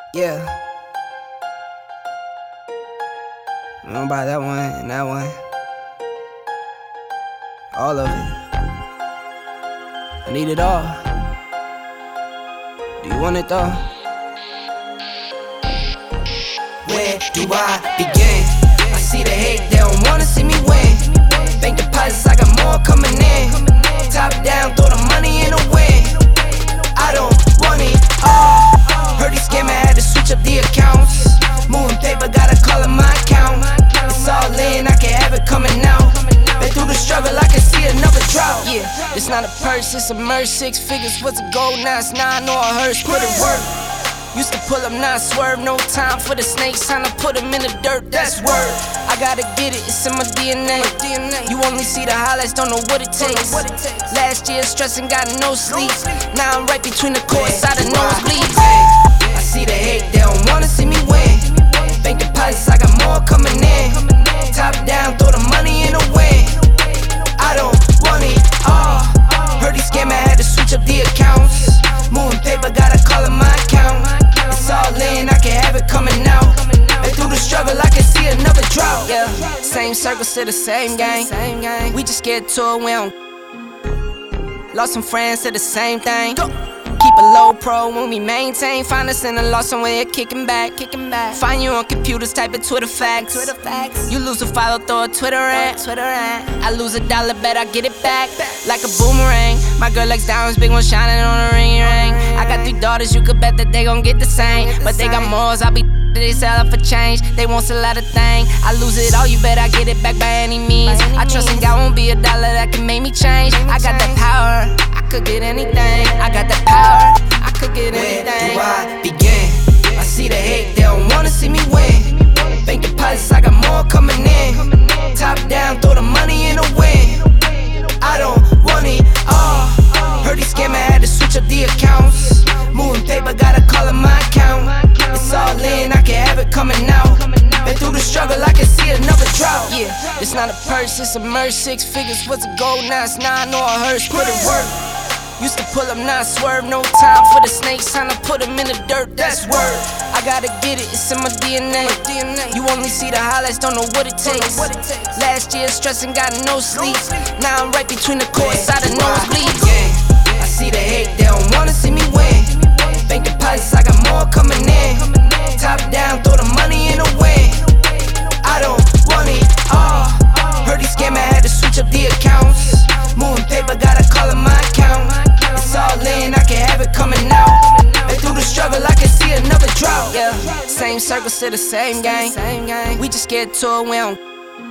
Yeah. I'm gonna buy that one and that one. All of it. I need it all. Do you want it though? Where do I begin? I see the hate, they don't wanna see me win. Bank deposits, I got more coming in. Top down, throw the money in the wind. I don't want it all. Heard he scammer, had to switch up the accounts. Moving paper, gotta call it my account. It's all in, I can have it coming out. Been through the struggle, I can see another drought. Yeah, it's not a purse, it's a merch. 6 figures was a goal, now it's 9 or a hearse. Put it work. Used to pull up, not swerve. No time for the snakes, time to put them in the dirt, that's word. I gotta get it, it's in my DNA. You only see the highlights, don't know what it takes. Last year stressing, got no sleep. Now I'm right between the courts, out of nosebleeds. I see the hate, they don't wanna see me win. Bank deposits, I got more coming in. Top down, throw the money in the wind. I don't want it all. Heard he scammer, had to switch up the accounts. Moving paper, gotta call it my account. It's all in, I can have it coming out. And through the struggle, I can see another drought. Yeah, same circle, still the same gang. We just get to it, we don't. Lost some friends, said the same thing. Keep a low pro when we maintain. Find us in a loss somewhere, kicking back. Find you on computers, type it Twitter facts. You lose a follow, throw a Twitter rant. I lose $1, bet I get it back like a boomerang. My girl likes diamonds, big one shining on a ring. I got 3 daughters, you could bet that they gon' get the same. But they got more, I'll be they sell it for change. They won't sell out a thing. I lose it all, you bet I get it back by any means. I trust in God, won't be $1 that can make me change. I got that power, I could get anything. I got that power, I could get anything. Where do I begin? I see the hate, they don't wanna see me win. Bank deposits, I got more coming in. Top down, throw the money in the wind. I don't want it all. Heard he scammer, had to switch up the accounts. Moving paper, gotta call it my account. It's all in, I can have it coming out. Been through the struggle, I can see another drought. Yeah, it's not a purse, it's a merch. 6 figures was a goal, now it's 9 or a hearse. Put it work. Used to pull up, not swerve. No time for the snakes, time to put them in the dirt, that's word. I gotta get it, it's in my DNA. You only see the highlights, don't know what it takes. Last year stressing, got no sleep. Now I'm right between the courts, out of nosebleeds. I see the hate, they don't wanna see me win. Bank deposits, I got more coming in. Top down, throw the money in the wind. I don't want it all. Heard he scammer, had to switch up the accounts. Moving paper, gotta call it my account. It's all in, I can have it coming out. And through the struggle, I can see another drought. Yeah, same circle, still the same gang. We just get to it, we don't.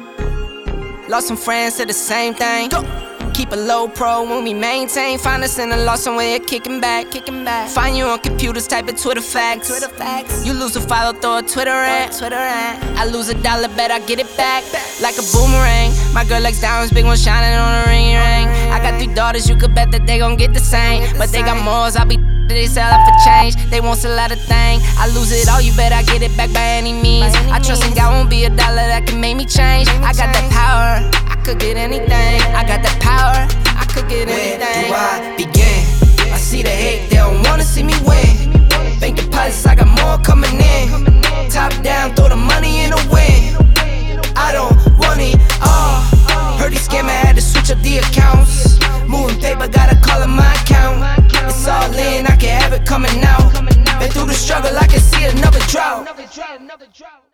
Lost some friends, said the same thing. Keep a low pro when we maintain. Find us in a loss somewhere, kicking back. Find you on computers, type it Twitter facts. You lose a follow, throw a Twitter rant. I lose $1, bet I get it back like a boomerang. My girl likes diamonds, big one shining on a ring. I got 3 daughters, you could bet that they gon' get the same. But they got more, I'll be they sell it for change. They won't sell out a thing. I lose it all, you bet I get it back by any means. I trust in God, won't be $1 that can make me change. I got that power, I could get anything. I got that power, I could get anything. Where do I begin? I see the hate, they don't wanna see me win. Bank deposits, I got more coming in. Top down, throw the money in the wind. I don't want it all. Heard he scammer, had to switch up the accounts. Moving paper, gotta call it my account. It's all in, I can have it coming out. Been through the struggle, I can see another drought.